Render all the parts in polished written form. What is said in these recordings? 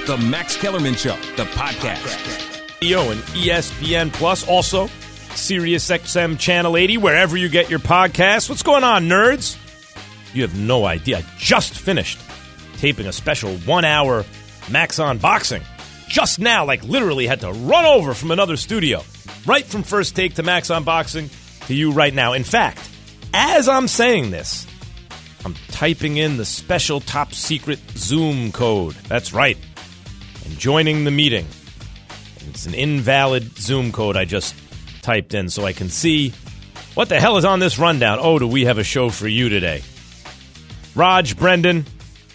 The Max Kellerman Show, the podcast. And ESPN Plus, also Sirius XM Channel 80, wherever you get your podcasts. What's going on, nerds? You have no idea. I just finished taping a special 1-hour Max Unboxing. Just now, like literally had to run over from another studio. Right from First Take to Max Unboxing to you right now. In fact, as I'm saying this, I'm typing in the special top secret Zoom code. That's right. And joining the meeting. It's an invalid Zoom code I just typed in so I can see what the hell is on this rundown. Oh, do we have a show for you today? Raj, Brendan.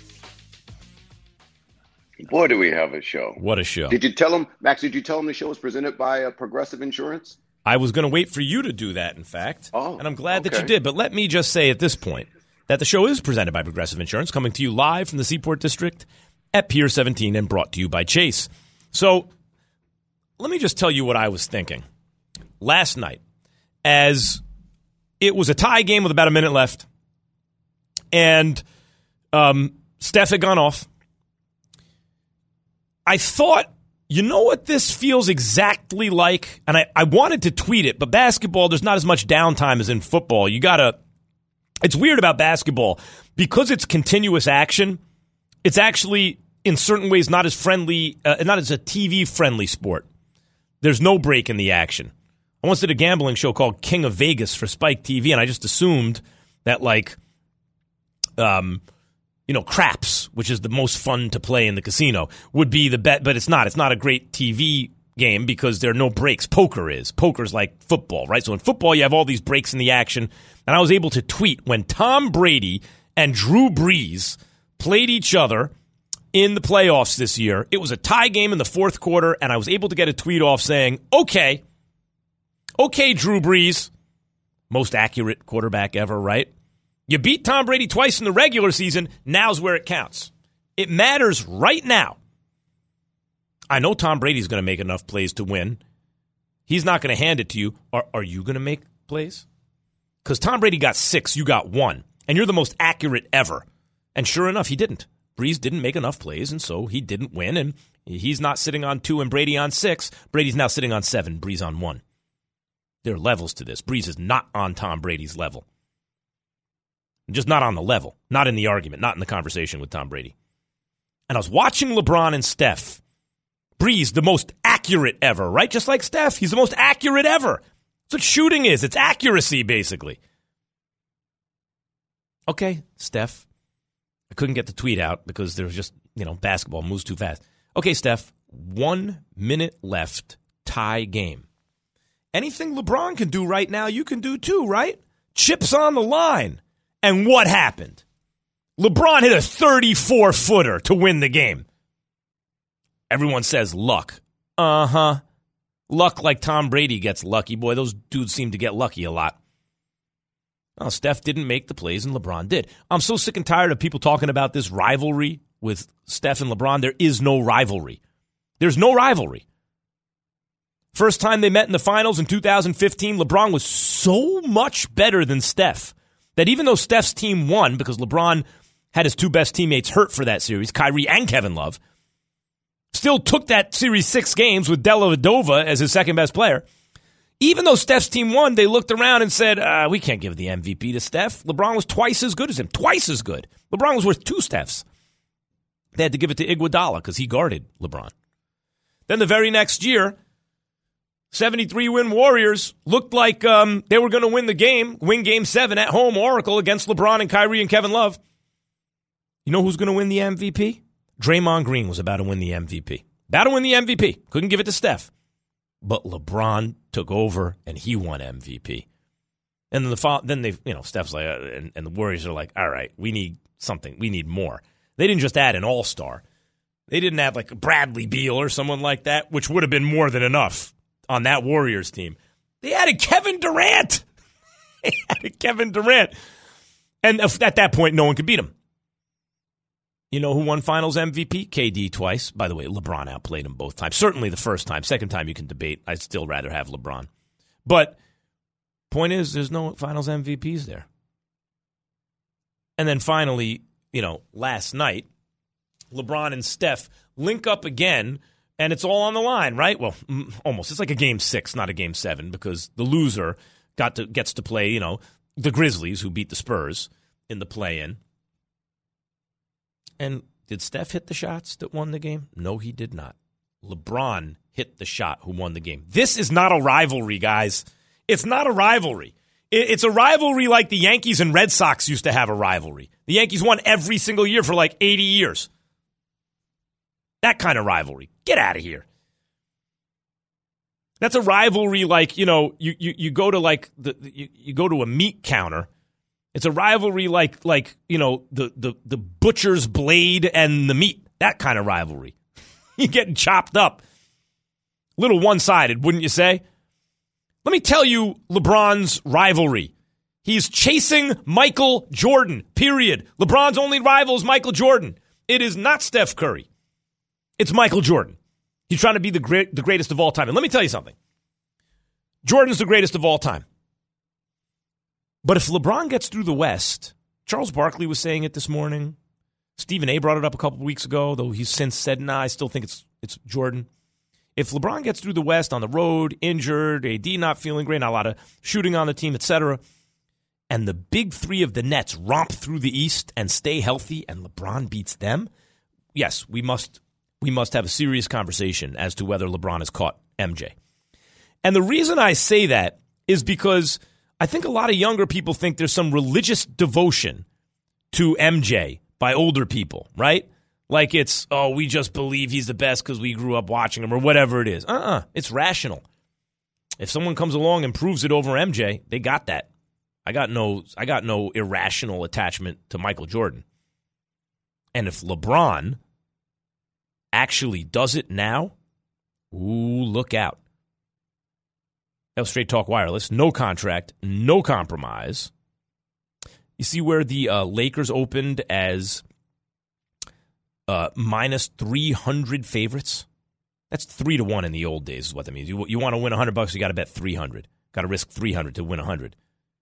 Boy, do we have a show. What a show. Did you tell him, Max, did you tell him the show was presented by Progressive Insurance? I was going to wait for you to do that, in fact. Oh, and I'm glad that you did. But let me just say at this point that the show is presented by Progressive Insurance, coming to you live from the Seaport District at Pier 17 and brought to you by Chase. So let me just tell you what I was thinking. Last night, as it was a tie game with about a minute left, and Steph had gone off, I thought, you know what this feels exactly like? And I wanted to tweet it, but basketball, there's not as much downtime as in football. It's weird about basketball. Because it's continuous action, it's actually, in certain ways, not as friendly, not as a TV-friendly sport. There's no break in the action. I once did a gambling show called King of Vegas for Spike TV, and I just assumed that, craps, which is the most fun to play in the casino, would be the bet, but it's not. It's not a great TV game because there are no breaks. Poker is. Poker's like football, right? So in football, you have all these breaks in the action, and I was able to tweet when Tom Brady and Drew Brees played each other in the playoffs this year. It was a tie game in the fourth quarter, and I was able to get a tweet off saying, okay, Drew Brees, most accurate quarterback ever, right? You beat Tom Brady twice in the regular season. Now's where it counts. It matters right now. I know Tom Brady's going to make enough plays to win. He's not going to hand it to you. Are you going to make plays? Because Tom Brady got 6, you got 1. And you're the most accurate ever. And sure enough, he didn't. Brees didn't make enough plays, and so he didn't win. And he's not sitting on 2 and Brady on 6. Brady's now sitting on 7, Brees on 1. There are levels to this. Brees is not on Tom Brady's level. Just not on the level, not in the argument, not in the conversation with Tom Brady. And I was watching LeBron and Steph. Brees, the most accurate ever, right? Just like Steph, he's the most accurate ever. That's what shooting is. It's accuracy, basically. Okay, Steph. I couldn't get the tweet out because there was just, basketball moves too fast. Okay, Steph, 1 minute left, tie game. Anything LeBron can do right now, you can do too, right? Chips on the line. And what happened? LeBron hit a 34-footer to win the game. Everyone says luck. Uh-huh. Luck like Tom Brady gets lucky. Boy, those dudes seem to get lucky a lot. Oh, Steph didn't make the plays and LeBron did. I'm so sick and tired of people talking about this rivalry with Steph and LeBron. There is no rivalry. There's no rivalry. First time they met in the finals in 2015, LeBron was so much better than Steph that even though Steph's team won because LeBron had his 2 best teammates hurt for that series, Kyrie and Kevin Love, still took that series 6 games with Dellavedova as his second best player. Even though Steph's team won, they looked around and said, we can't give the MVP to Steph. LeBron was twice as good as him. Twice as good. LeBron was worth 2 Stephs. They had to give it to Iguodala because he guarded LeBron. Then the very next year, 73-win Warriors looked like they were going to win the game, win Game 7 at home, Oracle, against LeBron and Kyrie and Kevin Love. You know who's going to win the MVP? Draymond Green was about to win the MVP. About to win the MVP. Couldn't give it to Steph. But LeBron took over, and he won MVP. And then Steph's like, and the Warriors are like, all right, we need something. We need more. They didn't just add an all-star. They didn't add like Bradley Beal or someone like that, which would have been more than enough on that Warriors team. They added Kevin Durant. And at that point, no one could beat him. You know who won Finals MVP? KD twice. By the way, LeBron outplayed him both times. Certainly the first time. Second time you can debate. I'd still rather have LeBron. But point is, there's no Finals MVPs there. And then finally, last night, LeBron and Steph link up again, and it's all on the line, right? Well, almost. It's like a Game 6, not a Game 7, because the loser gets to play, the Grizzlies, who beat the Spurs in the play-in. And did Steph hit the shots that won the game? No, he did not. LeBron hit the shot who won the game. This is not a rivalry, guys. It's not a rivalry. It's a rivalry like the Yankees and Red Sox used to have a rivalry. The Yankees won every single year for like 80 years. That kind of rivalry. Get out of here. That's a rivalry like, you go to like you go to a meat counter. It's a rivalry like the butcher's blade and the meat. That kind of rivalry. You're getting chopped up. A little one-sided, wouldn't you say? Let me tell you LeBron's rivalry. He's chasing Michael Jordan, period. LeBron's only rival is Michael Jordan. It is not Steph Curry. It's Michael Jordan. He's trying to be the greatest of all time. And let me tell you something. Jordan's the greatest of all time. But if LeBron gets through the West, Charles Barkley was saying it this morning. Stephen A. brought it up a couple of weeks ago, though he's since said, I still think it's Jordan. If LeBron gets through the West on the road, injured, AD not feeling great, not a lot of shooting on the team, etc., and the big three of the Nets romp through the East and stay healthy and LeBron beats them, yes, we must have a serious conversation as to whether LeBron has caught MJ. And the reason I say that is because I think a lot of younger people think there's some religious devotion to MJ by older people, right? Like it's, we just believe he's the best because we grew up watching him or whatever it is. It's rational. If someone comes along and proves it over MJ, they got that. I got no irrational attachment to Michael Jordan. And if LeBron actually does it now, look out. That was Straight Talk Wireless. No contract, no compromise. You see where the Lakers opened as minus 300 favorites? That's 3-1 in the old days is what that means. You want to win $100, you got to bet 300. Got to risk 300 to win 100.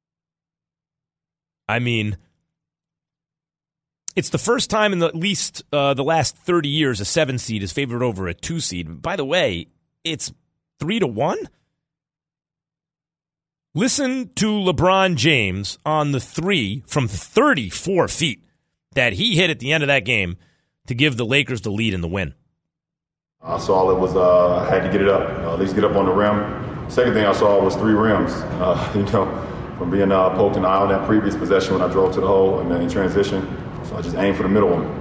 I mean, it's the first time in at least the last 30 years a 7 seed is favored over a 2 seed. By the way, it's 3-1? Listen to LeBron James on the 3 from 34 feet that he hit at the end of that game to give the Lakers the lead in the win. I saw it was I had to get it up, at least get up on the rim. Second thing I saw was 3 rims, from being poked in the eye on that previous possession when I drove to the hole and then in transition. So I just aimed for the middle one.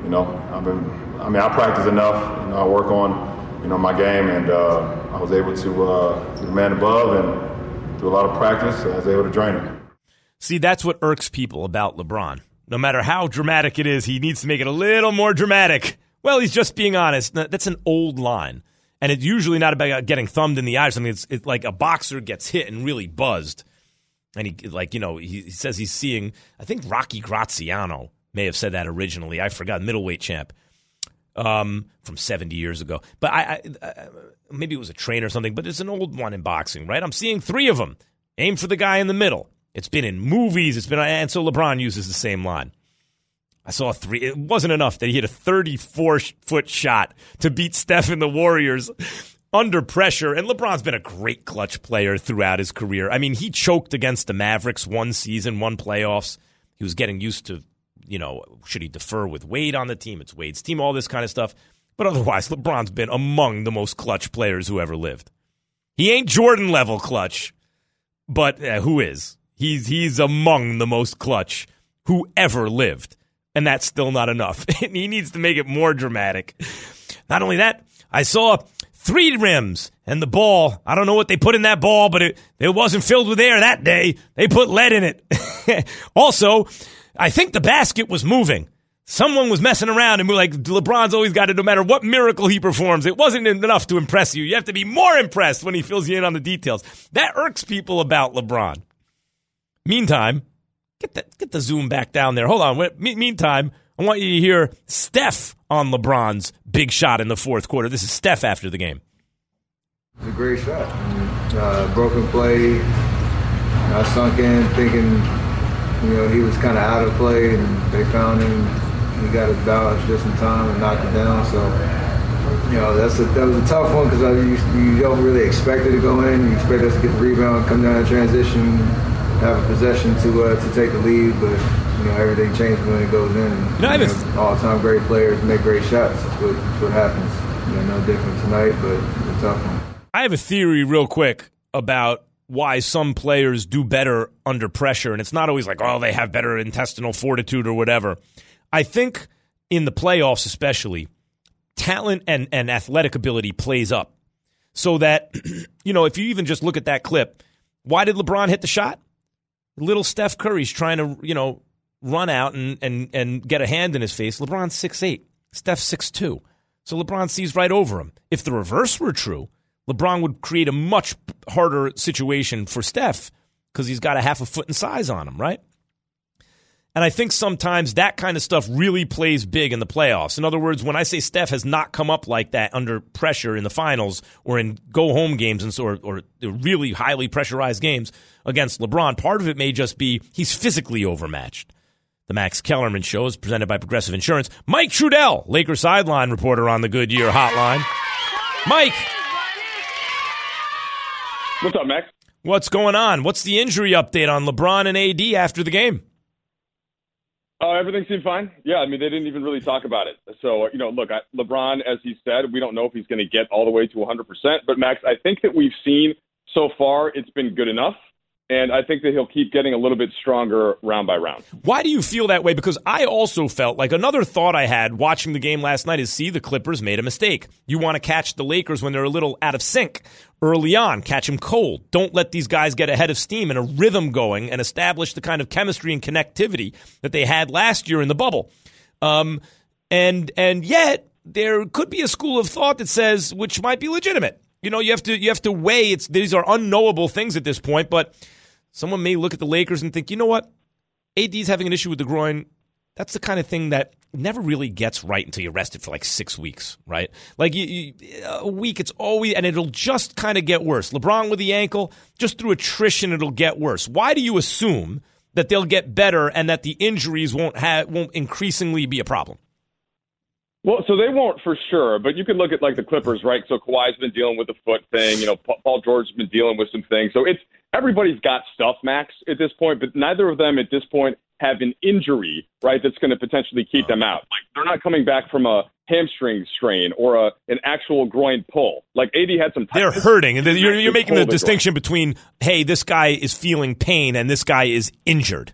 I practice enough. I work on, my game, and I was able to do the man above and through a lot of practice, I was able to drain it. See, that's what irks people about LeBron. No matter how dramatic it is, he needs to make it a little more dramatic. Well, he's just being honest. That's an old line. And it's usually not about getting thumbed in the eye or something. It's like a boxer gets hit and really buzzed. And he says he's seeing, I think Rocky Graziano may have said that originally. I forgot, middleweight champ from 70 years ago. But I maybe it was a train or something, but it's an old one in boxing, right? I'm seeing 3 of them. Aim for the guy in the middle. It's been in movies. And so LeBron uses the same line. I saw 3. It wasn't enough that he hit a 34-foot shot to beat Steph and the Warriors under pressure. And LeBron's been a great clutch player throughout his career. I mean, he choked against the Mavericks 1 season, 1 playoffs. He was getting used to, should he defer with Wade on the team? It's Wade's team, all this kind of stuff. But otherwise, LeBron's been among the most clutch players who ever lived. He ain't Jordan-level clutch, but who is? He's among the most clutch who ever lived. And that's still not enough. He needs to make it more dramatic. Not only that, I saw 3 rims and the ball. I don't know what they put in that ball, but it wasn't filled with air that day. They put lead in it. Also, I think the basket was moving. Someone was messing around and we're like, LeBron's always got it no matter what miracle he performs. It wasn't enough to impress you. You have to be more impressed when he fills you in on the details. That irks people about LeBron. Meantime, get the zoom back down there. Hold on. Meantime, I want you to hear Steph on LeBron's big shot in the 4th quarter. This is Steph after the game. It was a great shot. Broken play. I sunk in thinking, he was kind of out of play, and they found him. He got his balance just in time and knocked it down. So, that was a tough one because you don't really expect it to go in. You expect us to get the rebound, come down in transition, have a possession to take the lead, but everything changes when it goes in. All-time great players make great shots. That's what happens. No different tonight, but it's a tough one. I have a theory real quick about why some players do better under pressure, and it's not always like, they have better intestinal fortitude or whatever. I think in the playoffs especially, talent and athletic ability plays up. So that, if you even just look at that clip, why did LeBron hit the shot? Little Steph Curry's trying to, run out and get a hand in his face. LeBron's 6'8", Steph's 6'2". So LeBron sees right over him. If the reverse were true, LeBron would create a much harder situation for Steph because he's got a half a foot in size on him, right? And I think sometimes that kind of stuff really plays big in the playoffs. In other words, when I say Steph has not come up like that under pressure in the finals or in go-home games or really highly pressurized games against LeBron, part of it may just be he's physically overmatched. The Max Kellerman Show is presented by Progressive Insurance. Mike Trudell, Lakers sideline reporter on the Goodyear Hotline. Mike. What's up, Max? What's going on? What's the injury update on LeBron and AD after the game? Everything seemed fine. Yeah, they didn't even really talk about it. So, look, LeBron, as he said, we don't know if he's going to get all the way to 100%. But, Max, I think that we've seen so far it's been good enough. And I think that he'll keep getting a little bit stronger round by round. Why do you feel that way? Because I also felt like another thought I had watching the game last night is, the Clippers made a mistake. You want to catch the Lakers when they're a little out of sync early on, catch them cold. Don't let these guys get ahead of steam and a rhythm going and establish the kind of chemistry and connectivity that they had last year in the bubble. And yet there could be a school of thought that says, which might be legitimate. You have to weigh these are unknowable things at this point, but someone may look at the Lakers and think, you know what? AD's having an issue with the groin. That's the kind of thing that never really gets right until you're rested for like 6 weeks, right? Like a week, it's always, and it'll just kind of get worse. LeBron with the ankle, just through attrition, it'll get worse. Why do you assume that they'll get better and that the injuries won't increasingly be a problem? Well, so they won't for sure, but you can look at like the Clippers, right? So Kawhi's been dealing with the foot thing, Paul George's been dealing with some things. So everybody's got stuff, Max, at this point, but neither of them at this point have an injury, right, that's going to potentially keep them out. Like they're not coming back from a hamstring strain or an actual groin pull. Like AD had some. They're hurting, and you're making the distinction between, hey, this guy is feeling pain and this guy is injured.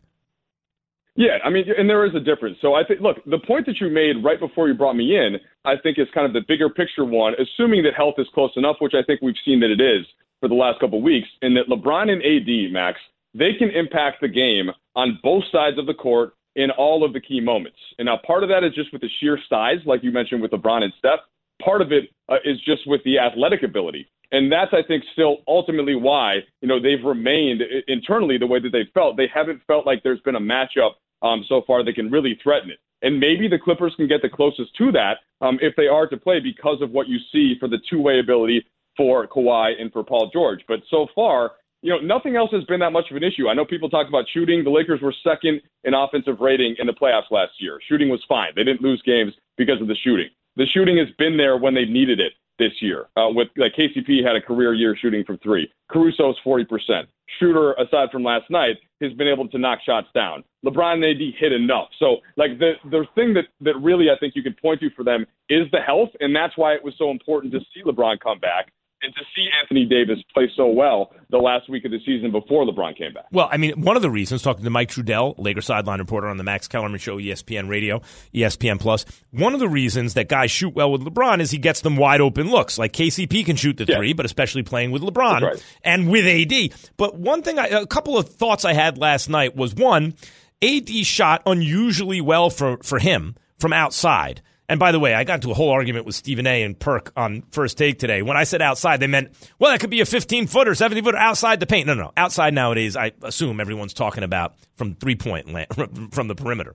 Yeah, and there is a difference. So I think, look, the point that you made right before you brought me in, I think is kind of the bigger picture one, assuming that health is close enough, which I think we've seen that it is for the last couple of weeks, and that LeBron and AD, Max, they can impact the game on both sides of the court in all of the key moments. And now part of that is just with the sheer size, like you mentioned with LeBron and Steph. Part of it is just with the athletic ability. And that's, I think, still ultimately why, they've remained internally the way that they've felt. They haven't felt like there's been a matchup so far that can really threaten it. And maybe the Clippers can get the closest to that if they are to play because of what you see for the two-way ability for Kawhi and for Paul George. But so far, nothing else has been that much of an issue. I know people talk about shooting. The Lakers were second in offensive rating in the playoffs last year. Shooting was fine. They didn't lose games because of the shooting. The shooting has been there when they needed it this year. With KCP had a career year shooting from three. Caruso's 40%. Shooter, aside from last night, has been able to knock shots down. LeBron and AD hit enough. So, the thing that really I think you can point to for them is the health, and that's why it was so important to see LeBron come back and to see Anthony Davis play so well the last week of the season before LeBron came back. Well, one of the reasons, talking to Mike Trudell, Lakers sideline reporter on the Max Kellerman Show, ESPN Radio, ESPN Plus, one of the reasons that guys shoot well with LeBron is he gets them wide open looks. Like KCP can shoot the three, but especially playing with LeBron and with AD. But one thing, a couple of thoughts I had last night was, one, AD shot unusually well for him from outside. And by the way, I got into a whole argument with Stephen A. and Perk on First Take today. When I said outside, they meant, well, that could be a 15-footer, 17-footer outside the paint. No. Outside nowadays, I assume everyone's talking about from three-point land, from the perimeter.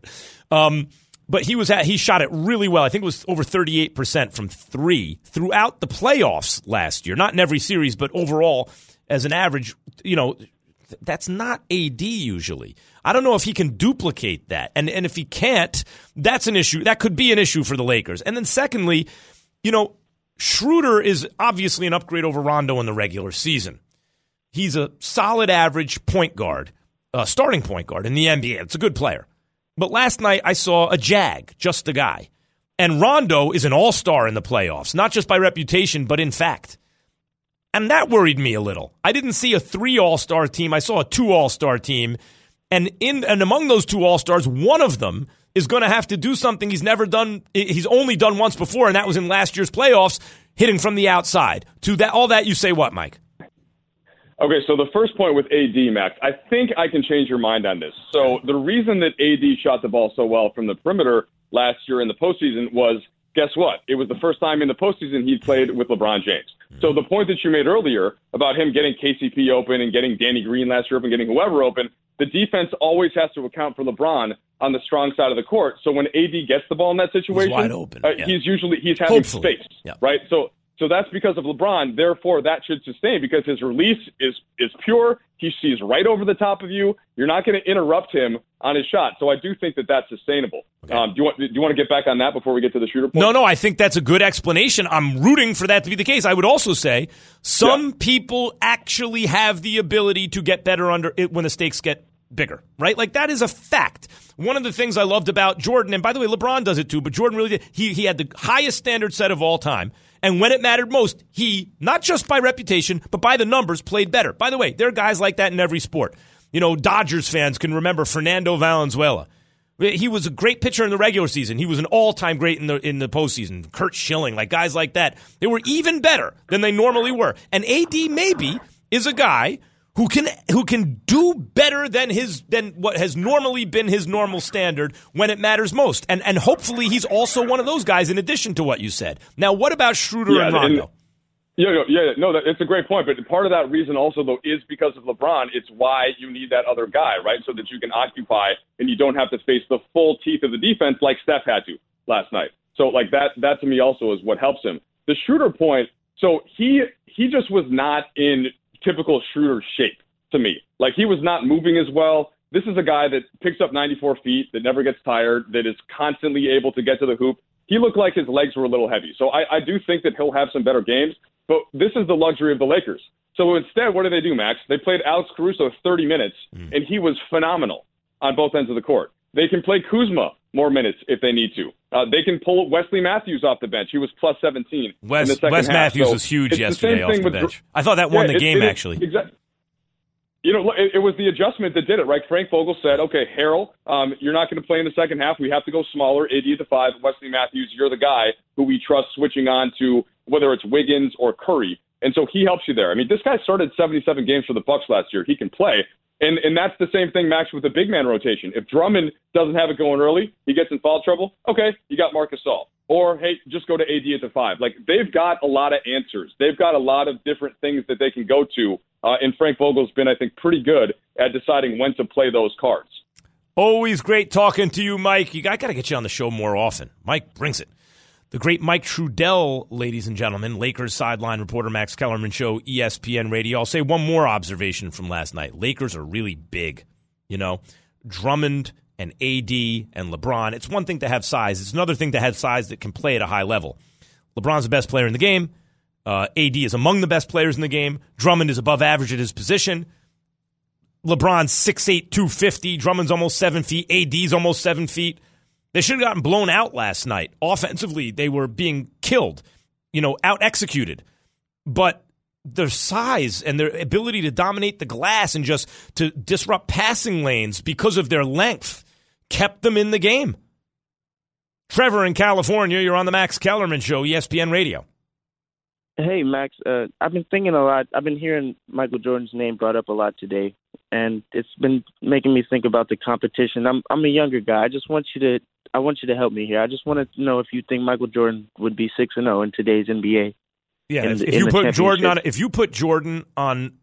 But he shot it really well. I think it was over 38% from three throughout the playoffs last year. Not in every series, but overall, as an average, That's not AD usually. I don't know if he can duplicate that. And if he can't, that's an issue. That could be an issue for the Lakers. And then secondly, Schroeder is obviously an upgrade over Rondo in the regular season. He's a solid average point guard, starting point guard in the NBA. It's a good player. But last night I saw a jag, just a guy. And Rondo is an all-star in the playoffs, not just by reputation, but in fact. And that worried me a little. I didn't see a 3 all-star team. I saw a 2 all-star team. And among those 2 all-stars, one of them is going to have to do something he's never done. He's only done once before, and that was in last year's playoffs, hitting from the outside. To that, all that you say what, Mike? Okay, so the first point with AD, Max, I think I can change your mind on this. So the reason that AD shot the ball so well from the perimeter last year in the postseason was, guess what? It was the first time in the postseason he played with LeBron James. So the point that you made earlier about him getting KCP open and getting Danny Green last year open, getting whoever open, the defense always has to account for LeBron on the strong side of the court. So when AD gets the ball in that situation, he's wide open. He's having space, right? So that's because of LeBron. Therefore, that should sustain because his release is pure. He sees right over the top of you. You're not going to interrupt him on his shot. So I do think that that's sustainable. Okay. Do you want to get back on that before we get to the shooter point? No, I think that's a good explanation. I'm rooting for that to be the case. I would also say some people actually have the ability to get better under it when the stakes get bigger, right? Like that is a fact. One of the things I loved about Jordan, and by the way, LeBron does it too, but Jordan really did. He had the highest standard set of all time. And when it mattered most, he, not just by reputation, but by the numbers, played better. By the way, there are guys like that in every sport. Dodgers fans can remember Fernando Valenzuela. He was a great pitcher in the regular season. He was an all-time great in the postseason. Kurt Schilling, like guys like that. They were even better than they normally were. And AD maybe is a guy who can do better than what has normally been his normal standard when it matters most. And hopefully he's also one of those guys in addition to what you said. Now, what about Schroeder and Rondo? It's a great point. But part of that reason also, though, is because of LeBron. It's why you need that other guy, right, so that you can occupy and you don't have to face the full teeth of the defense like Steph had to last night. So, like, that to me also is what helps him. The Schroeder point, so he just was not in typical Schroeder shape to me. Like, he was not moving as well. This is a guy that picks up 94 feet, that never gets tired, that is constantly able to get to the hoop. He looked like his legs were a little heavy. So I do think that he'll have some better games, but this is the luxury of the Lakers. So instead, what did they do, Max? They played Alex Caruso 30 minutes, and he was phenomenal on both ends of the court. They can play Kuzma more minutes if they need to. They can pull Wesley Matthews off the bench. He was plus 17 in the second half. Matthews was huge yesterday off the bench. I thought that won the game, actually. Exactly. It was the adjustment that did it, right? Frank Vogel said, okay, Harrell, you're not going to play in the second half. We have to go smaller. AD at the 5, Wesley Matthews, you're the guy who we trust switching on to whether it's Wiggins or Curry. And so he helps you there. I mean, this guy started 77 games for the Bucks last year. He can play. And that's the same thing, Max, with the big man rotation. If Drummond doesn't have it going early, he gets in foul trouble, okay, you got Marc Gasol. Or, hey, just go to AD at the 5. Like, they've got a lot of answers. They've got a lot of different things that they can go to. And Frank Vogel's been, I think, pretty good at deciding when to play those cards. Always great talking to you, Mike. I got to get you on the show more often. Mike brings it. The great Mike Trudell, ladies and gentlemen, Lakers sideline reporter, Max Kellerman Show, ESPN Radio. I'll say one more observation from last night. Lakers are really big, Drummond and AD and LeBron. It's one thing to have size. It's another thing to have size that can play at a high level. LeBron's the best player in the game. AD is among the best players in the game. Drummond is above average at his position. LeBron's 6'8", 250. Drummond's almost 7 feet. AD's almost 7 feet. They should have gotten blown out last night. Offensively, they were being killed, out-executed. But their size and their ability to dominate the glass and just to disrupt passing lanes because of their length kept them in the game. Trevor in California, you're on the Max Kellerman Show, ESPN Radio. Hey, Max. I've been thinking a lot. I've been hearing Michael Jordan's name brought up a lot today, and it's been making me think about the competition. I'm a younger guy. I want you to help me here. I just wanted to know if you think Michael Jordan would be 6-0 in today's NBA. Yeah, if you put Jordan on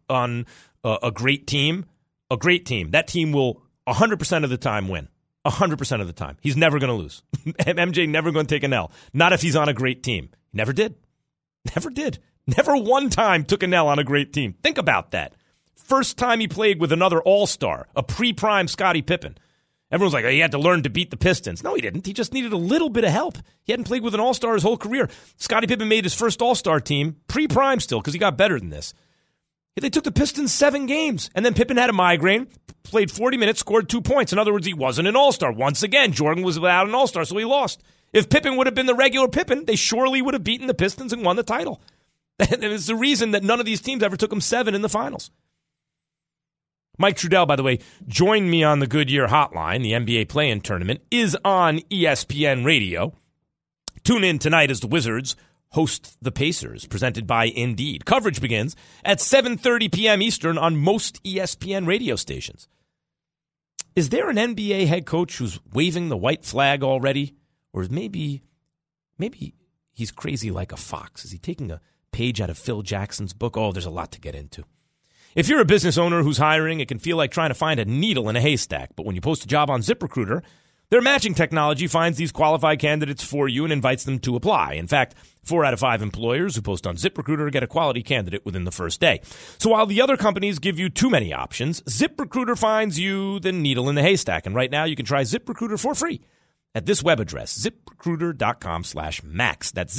a great team, that team will 100% of the time win. 100% of the time. He's never going to lose. MJ never going to take an L. Not if he's on a great team. Never did. Never did. Never one time took an L on a great team. Think about that. First time he played with another all-star, a pre-prime Scottie Pippen. Everyone's like, oh, he had to learn to beat the Pistons. No, he didn't. He just needed a little bit of help. He hadn't played with an all-star his whole career. Scottie Pippen made his first all-star team, pre-prime still, because he got better than this. They took the Pistons 7 games, and then Pippen had a migraine, played 40 minutes, scored 2 points. In other words, he wasn't an all-star. Once again, Jordan was without an all-star, so he lost. If Pippen would have been the regular Pippen, they surely would have beaten the Pistons and won the title. And it's the reason that none of these teams ever took them 7 in the finals. Mike Trudell, by the way, joined me on the Goodyear Hotline. The NBA play-in tournament is on ESPN Radio. Tune in tonight as the Wizards host the Pacers, presented by Indeed. Coverage begins at 7:30 p.m. Eastern on most ESPN radio stations. Is there an NBA head coach who's waving the white flag already? Or maybe he's crazy like a fox? Is he taking a page out of Phil Jackson's book? Oh, there's a lot to get into. If you're a business owner who's hiring, it can feel like trying to find a needle in a haystack. But when you post a job on ZipRecruiter, their matching technology finds these qualified candidates for you and invites them to apply. In fact, 4 out of 5 employers who post on ZipRecruiter get a quality candidate within the first day. So while the other companies give you too many options, ZipRecruiter finds you the needle in the haystack. And right now you can try ZipRecruiter for free at this web address, ZipRecruiter.com/max. That's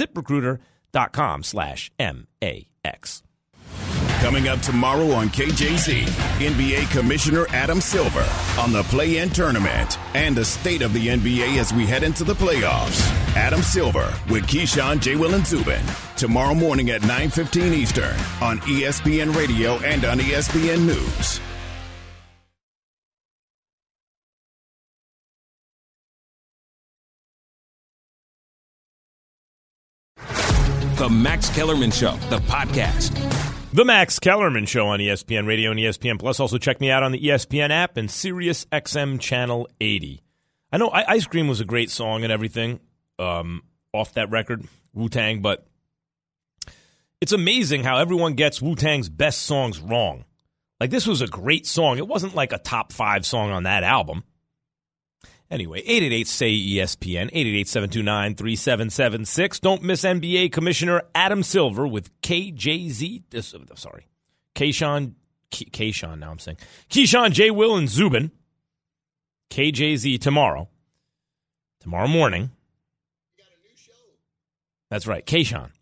ZipRecruiter.com/MAX. Coming up tomorrow on KJZ, NBA Commissioner Adam Silver on the play-in tournament and the state of the NBA as we head into the playoffs. Adam Silver with Keyshawn, J. Will, and Zubin. Tomorrow morning at 9:15 Eastern on ESPN Radio and on ESPN News. The Max Kellerman Show, the podcast. The Max Kellerman Show on ESPN Radio and ESPN Plus. Also check me out on the ESPN app and Sirius XM Channel 80. I know Ice Cream was a great song and everything off that record, Wu-Tang, but it's amazing how everyone gets Wu-Tang's best songs wrong. Like, this was a great song. It wasn't like a top 5 song on that album. Anyway, 888-SAY-ESPN, 888-729-3776. Don't miss NBA Commissioner Adam Silver with Keyshawn, J. Will, and Zubin. KJZ tomorrow morning. You got a new show. That's right, Keyshawn.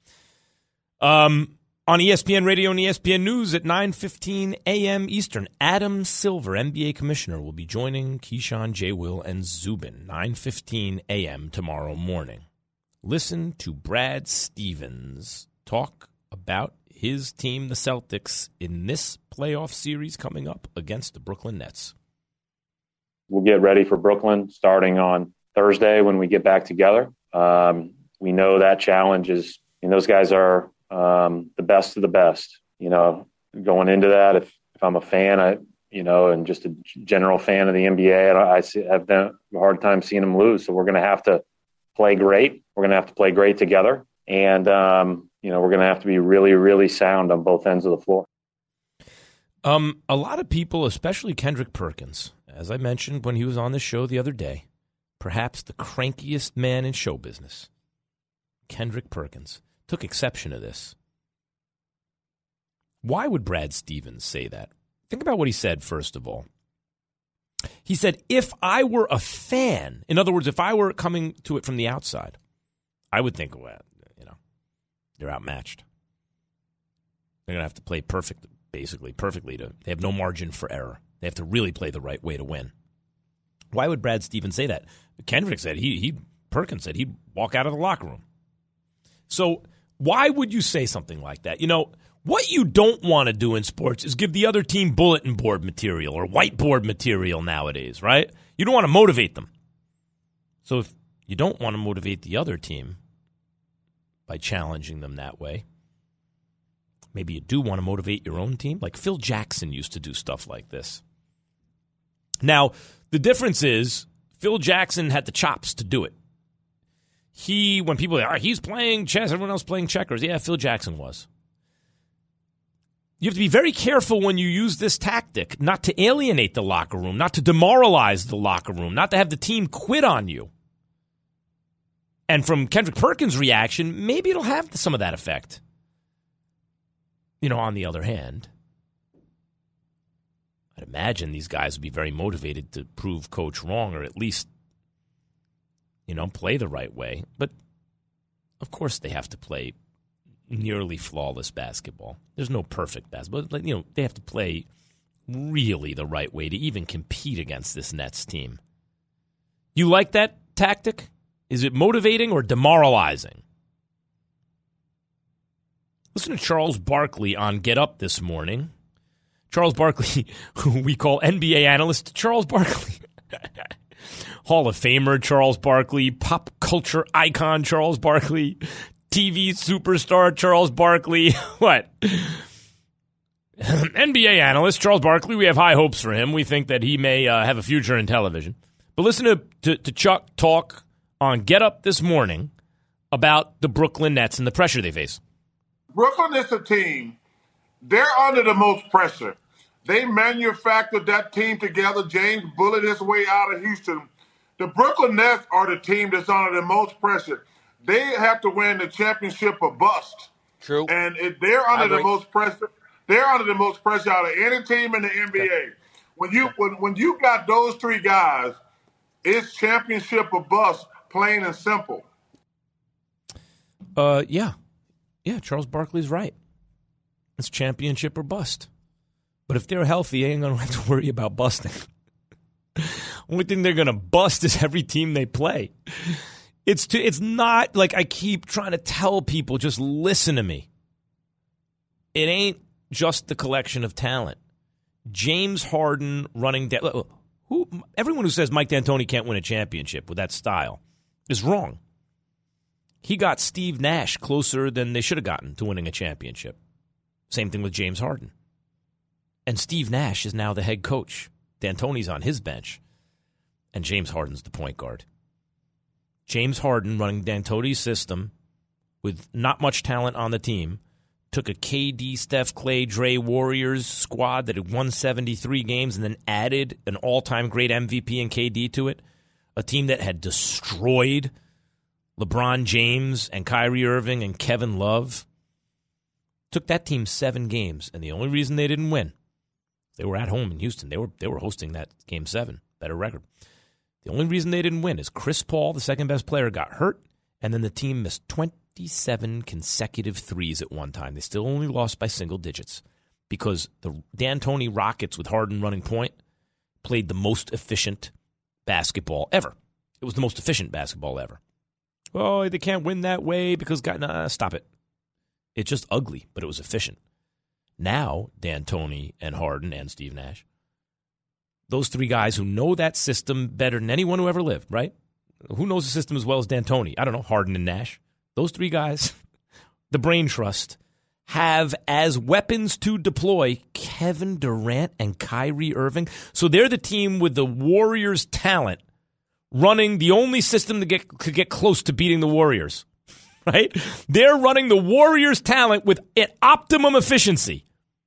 On ESPN Radio and ESPN News at 9:15 a.m. Eastern, Adam Silver, NBA Commissioner, will be joining Keyshawn, J. Will, and Zubin, 9:15 a.m. tomorrow morning. Listen to Brad Stevens talk about his team, the Celtics, in this playoff series coming up against the Brooklyn Nets. We'll get ready for Brooklyn starting on Thursday when we get back together. We know that challenge is, and those guys are the best of the best, going into that. If I'm a fan, and just a general fan of the NBA, I have a hard time seeing them lose. So we're going to have to play great. We're going to have to play great together. And, we're going to have to be really, really sound on both ends of the floor. A lot of people, especially Kendrick Perkins, as I mentioned when he was on the show the other day, perhaps the crankiest man in show business, Kendrick Perkins, took exception to this. Why would Brad Stevens say that? Think about what he said, first of all. He said, if I were a fan, in other words, if I were coming to it from the outside, I would think, well, they're outmatched. They're going to have to play perfectly. They have no margin for error. They have to really play the right way to win. Why would Brad Stevens say that? Kendrick said, Perkins said he'd walk out of the locker room. So why would you say something like that? What you don't want to do in sports is give the other team bulletin board material or whiteboard material nowadays, right? You don't want to motivate them. So if you don't want to motivate the other team by challenging them that way, maybe you do want to motivate your own team. Like Phil Jackson used to do stuff like this. Now, the difference is Phil Jackson had the chops to do it. When people are, he's playing chess, everyone else playing checkers. Yeah, Phil Jackson was. You have to be very careful when you use this tactic, not to alienate the locker room, not to demoralize the locker room, not to have the team quit on you. And from Kendrick Perkins' reaction, maybe it'll have some of that effect. On the other hand, I'd imagine these guys would be very motivated to prove Coach wrong, or at least, play the right way. But, of course, they have to play nearly flawless basketball. There's no perfect basketball. But, they have to play really the right way to even compete against this Nets team. You like that tactic? Is it motivating or demoralizing? Listen to Charles Barkley on Get Up this morning. Charles Barkley, who we call NBA analyst Charles Barkley. Hall of Famer Charles Barkley, pop culture icon Charles Barkley, TV superstar Charles Barkley. What? NBA analyst Charles Barkley, we have high hopes for him. We think that he may have a future in television. But listen to Chuck talk on Get Up this morning about the Brooklyn Nets and the pressure they face. Brooklyn is a team, they're under the most pressure. They manufactured that team together. James bullied his way out of Houston. The Brooklyn Nets are the team that's under the most pressure. They have to win the championship or bust. True. And they're under the most pressure. They're under the most pressure out of any team in the NBA. Okay. When you got those three guys, it's championship or bust, plain and simple. Yeah, Charles Barkley's right. It's championship or bust. But if they're healthy, they ain't going to have to worry about busting. Only thing they're going to bust is every team they play. It's not like I keep trying to tell people, just listen to me. It ain't just the collection of talent. James Harden running down. Everyone who says Mike D'Antoni can't win a championship with that style is wrong. He got Steve Nash closer than they should have gotten to winning a championship. Same thing with James Harden. And Steve Nash is now the head coach. D'Antoni's on his bench. And James Harden's the point guard. James Harden running D'Antoni's system with not much talent on the team took a KD, Steph, Clay, Dre Warriors squad that had won 73 games and then added an all-time great MVP and KD to it. A team that had destroyed LeBron James and Kyrie Irving and Kevin Love. Took that team 7 games, and the only reason they didn't win, they were at home in Houston. They were hosting that Game 7, better record. The only reason they didn't win is Chris Paul, the second-best player, got hurt, and then the team missed 27 consecutive threes at one time. They still only lost by single digits because the D'Antoni Rockets with Harden running point played the most efficient basketball ever. It was the most efficient basketball ever. Oh, they can't win that way because stop it. It's just ugly, but it was efficient. Now, D'Antoni and Harden and Steve Nash, those three guys who know that system better than anyone who ever lived, right? Who knows the system as well as D'Antoni? I don't know, Harden and Nash. Those three guys, the brain trust, have as weapons to deploy Kevin Durant and Kyrie Irving. So they're the team with the Warriors' talent running the only system that could get close to beating the Warriors, right? They're running the Warriors' talent with optimum efficiency.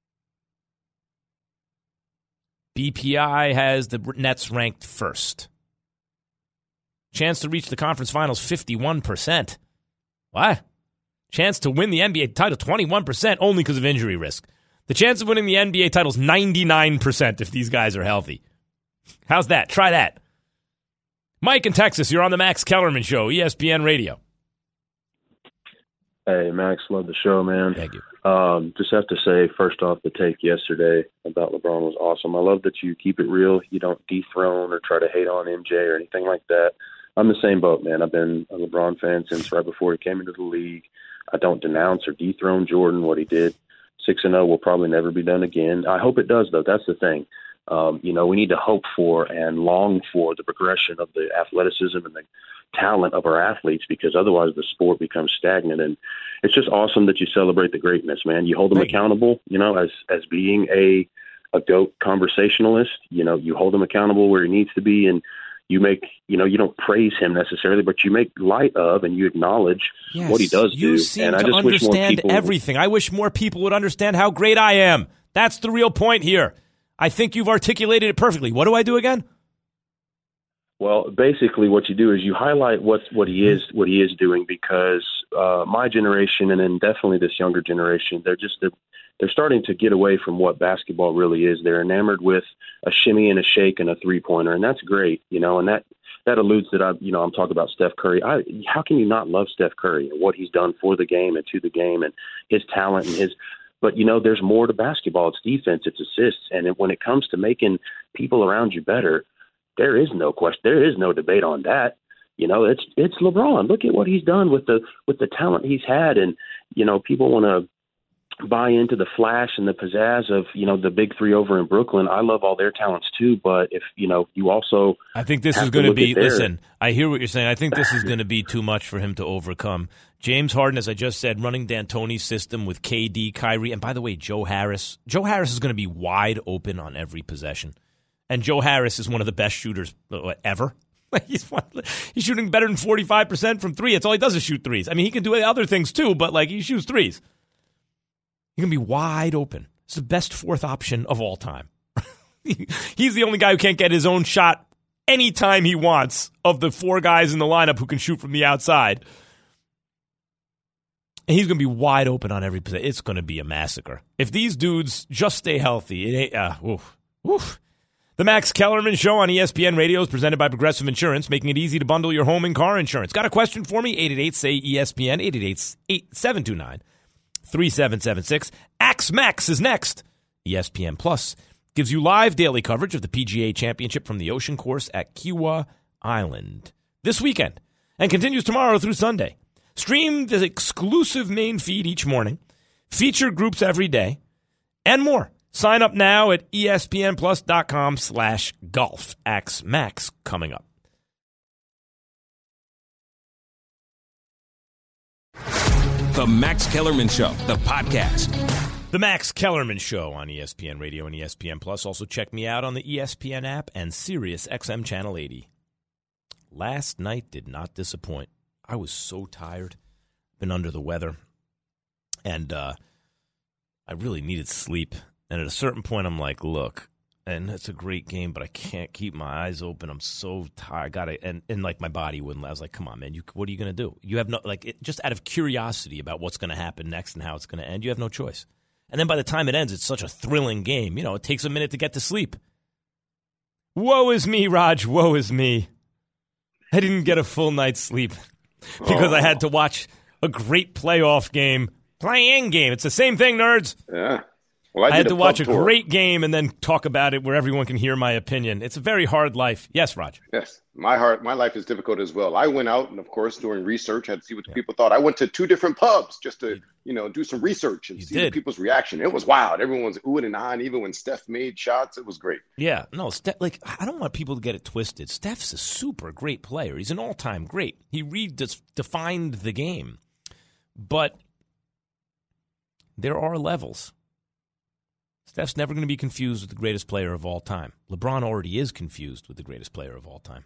BPI has the Nets ranked first. Chance to reach the conference finals, 51%. What? Chance to win the NBA title, 21%, only because of injury risk. The chance of winning the NBA title is 99% if these guys are healthy. How's that? Try that. Mike in Texas, you're on the Max Kellerman Show, ESPN Radio. Hey, Max, love the show, man. Thank you. Just have to say, first off, the take yesterday about LeBron was awesome. I love that you keep it real. You don't dethrone or try to hate on MJ or anything like that. I'm the same boat, man. I've been a LeBron fan since right before he came into the league. I don't denounce or dethrone Jordan. What he did, 6-0, will probably never be done again. I hope it does, though. That's the thing. We need to hope for and long for the progression of the athleticism and the talent of our athletes, because otherwise the sport becomes stagnant. And it's just awesome that you celebrate the greatness, man. You hold them accountable, as being a GOAT conversationalist. You hold him accountable where he needs to be, and you make, you don't praise him necessarily, but you make light of and you acknowledge what he does do. You seem to understand everything. I wish more people would understand how great I am. That's the real point here. I think you've articulated it perfectly. What do I do again? Well, basically, what you do is you highlight what he is doing, because my generation, and then definitely this younger generation, they're starting to get away from what basketball really is. They're enamored with a shimmy and a shake and a 3-pointer, and that's great, and that alludes that I'm talking about Steph Curry. How can you not love Steph Curry and what he's done for the game and to the game and his talent and his? But there's more to basketball. It's defense, it's assists, and when it comes to making people around you better, there is no question. There is no debate on that. It's LeBron. Look at what he's done with the talent he's had, and people want to buy into the flash and the pizzazz of the big three over in Brooklyn. I love all their talents too, but if you also, I think this is going to be. Listen, I hear what you're saying. I think this is going to be too much for him to overcome. James Harden, as I just said, running D'Antoni's system with KD, Kyrie, and by the way, Joe Harris. Joe Harris is going to be wide open on every possession. And Joe Harris is one of the best shooters ever. He's shooting better than 45% from three. That's all he does is shoot threes. I mean, he can do other things too, but he shoots threes. He's going to be wide open. It's the best fourth option of all time. He's the only guy who can't get his own shot anytime he wants of the four guys in the lineup who can shoot from the outside. And he's going to be wide open on every possession. It's going to be a massacre. If these dudes just stay healthy, it ain't, oof. The Max Kellerman Show on ESPN Radio is presented by Progressive Insurance, making it easy to bundle your home and car insurance. Got a question for me? 888-SAY-ESPN, 888-729-3776. Axe Max is next. ESPN Plus gives you live daily coverage of the PGA Championship from the Ocean Course at Kiawah Island this weekend and continues tomorrow through Sunday. Stream the exclusive main feed each morning, feature groups every day, and more. Sign up now at espnplus.com/golf. Axe Max coming up. The Max Kellerman Show, the podcast. The Max Kellerman Show on ESPN Radio and ESPN Plus. Also check me out on the ESPN app and Sirius XM Channel 80. Last night did not disappoint. I was so tired. Been under the weather. And I really needed sleep. And at a certain point, I'm like, look, and it's a great game, but I can't keep my eyes open. I'm so tired. And my body wouldn't. I was like, come on, man. What are you going to do? You have no, just out of curiosity about what's going to happen next and how it's going to end, you have no choice. And then by the time it ends, it's such a thrilling game. It takes a minute to get to sleep. Woe is me, Raj. Woe is me. I didn't get a full night's sleep because I had to watch a great playoff game. Play-in game. It's the same thing, nerds. Yeah. Well, I had to watch a great game and then talk about it where everyone can hear my opinion. It's a very hard life. Yes, Raj. Yes, my life is difficult as well. I went out and, of course, doing research, I had to see what the people thought. I went to 2 different pubs just to, do some research and see the people's reaction. It was wild. Everyone's oohing and ahhing. Even when Steph made shots, it was great. Yeah, no, Steph. I don't want people to get it twisted. Steph's a super great player. He's an all-time great. He redefined the game, but there are levels. Steph's never going to be confused with the greatest player of all time. LeBron already is confused with the greatest player of all time.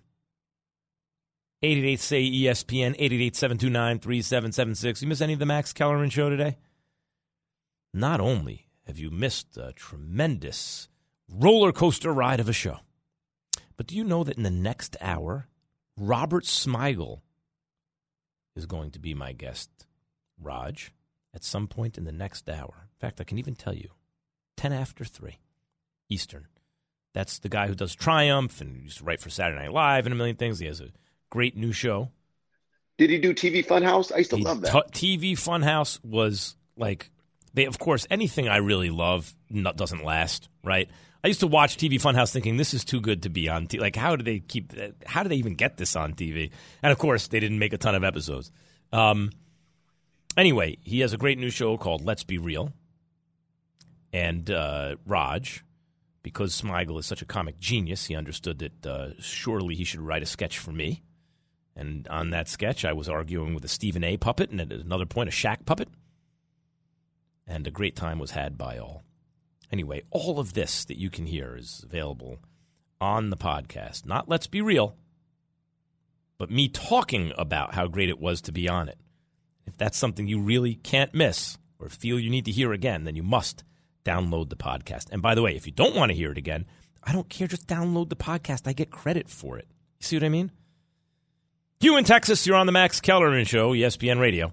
888-SAY-ESPN, 888-729-3776. You miss any of the Max Kellerman Show today? Not only have you missed a tremendous roller coaster ride of a show, but do you know that in the next hour, Robert Smigel is going to be my guest, Raj, at some point in the next hour. In fact, I can even tell you. 10 after 3 Eastern. That's the guy who does Triumph and used to write for Saturday Night Live and a million things. He has a great new show. Did he do TV Funhouse? I used to love that. TV Funhouse was of course, anything I really love doesn't last, right? I used to watch TV Funhouse thinking this is too good to be on TV. How do they even get this on TV? And of course, they didn't make a ton of episodes. Anyway, he has a great new show called Let's Be Real. And Raj, because Smigel is such a comic genius, he understood that surely he should write a sketch for me. And on that sketch, I was arguing with a Stephen A. puppet and at another point a Shaq puppet. And a great time was had by all. Anyway, all of this that you can hear is available on the podcast. Not Let's Be Real, but me talking about how great it was to be on it. If that's something you really can't miss or feel you need to hear again, then you must download the podcast. And by the way, if you don't want to hear it again, I don't care. Just download the podcast. I get credit for it. See what I mean? Hugh in Texas, you're on the Max Kellerman Show, ESPN Radio.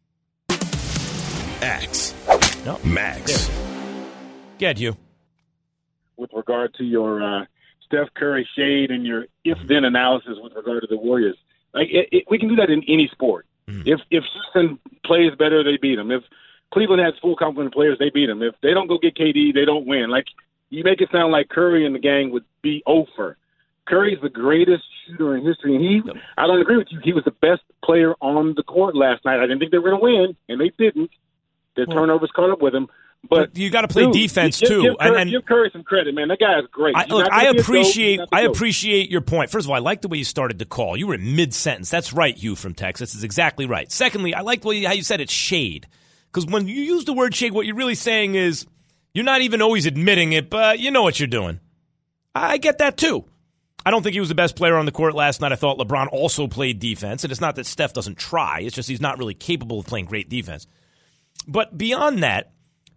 X. No. Max. Get you. With regard to your Steph Curry shade and your if-then analysis with regard to the Warriors, like we can do that in any sport. If Houston plays better, they beat them. If Cleveland has full complement of players, they beat them. If they don't go get KD, they don't win. Like, you make it sound like Curry and the gang would be over. Curry's the greatest shooter in history, and I don't agree with you. He was the best player on the court last night. I didn't think they were going to win, and they didn't. Their turnovers caught up with him. But you got to play defense too. Give Curry some credit, man. That guy is great. I appreciate your point. First of all, I like the way you started the call. You were in mid-sentence. That's right, Hugh from Texas. That's exactly right. Secondly, I like how you said it's shade. Because when you use the word shade, what you're really saying is you're not even always admitting it, but you know what you're doing. I get that too. I don't think he was the best player on the court last night. I thought LeBron also played defense. And it's not that Steph doesn't try. It's just he's not really capable of playing great defense. But beyond that,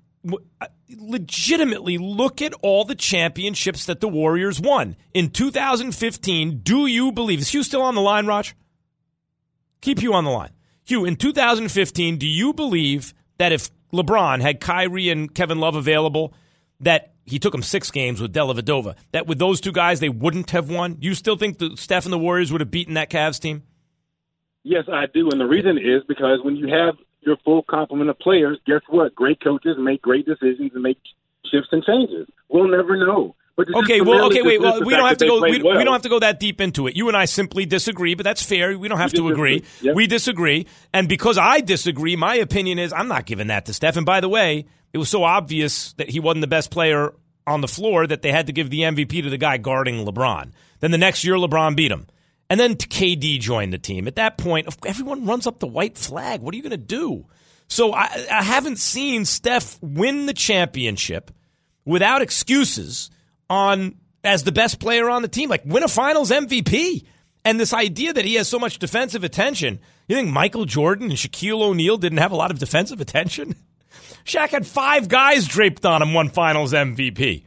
legitimately look at all the championships that the Warriors won. In 2015, do you believe, is Hugh still on the line, Raj? Keep Hugh on the line. Hugh, in 2015, do you believe that if LeBron had Kyrie and Kevin Love available, that he took them 6 games with Dellavedova, that with those two guys they wouldn't have won? You still think that Steph and the Warriors would have beaten that Cavs team? Yes, I do. And the reason is because when you have your full complement of players, guess what? Great coaches make great decisions and make shifts and changes. We'll never know. Wait. We don't have to go. We don't have to go that deep into it. You and I simply disagree, but that's fair. We don't have to agree. Yep. We disagree, and because I disagree, my opinion is I'm not giving that to Steph. And by the way, it was so obvious that he wasn't the best player on the floor that they had to give the MVP to the guy guarding LeBron. Then the next year, LeBron beat him. And then KD joined the team. At that point, everyone runs up the white flag. What are you going to do? So I haven't seen Steph win the championship without excuses as the best player on the team. Like, win a finals MVP. And this idea that he has so much defensive attention. You think Michael Jordan and Shaquille O'Neal didn't have a lot of defensive attention? Shaq had 5 guys draped on him, won finals MVP.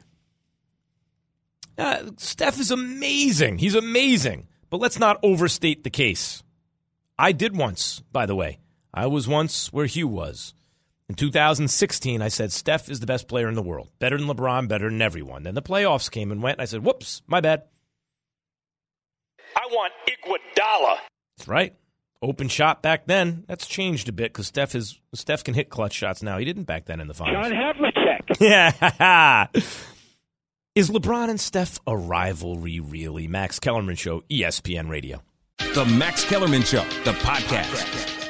Steph is amazing. He's amazing. But let's not overstate the case. I did once, by the way. I was once where Hugh was. In 2016, I said Steph is the best player in the world. Better than LeBron, better than everyone. Then the playoffs came and went, and I said, whoops, my bad. I want Iguodala. That's right. Open shot back then. That's changed a bit because Steph can hit clutch shots now. He didn't back then in the finals. John Havlicek. Yeah. Is LeBron and Steph a rivalry, really? Max Kellerman Show, ESPN Radio. The Max Kellerman Show, the podcast.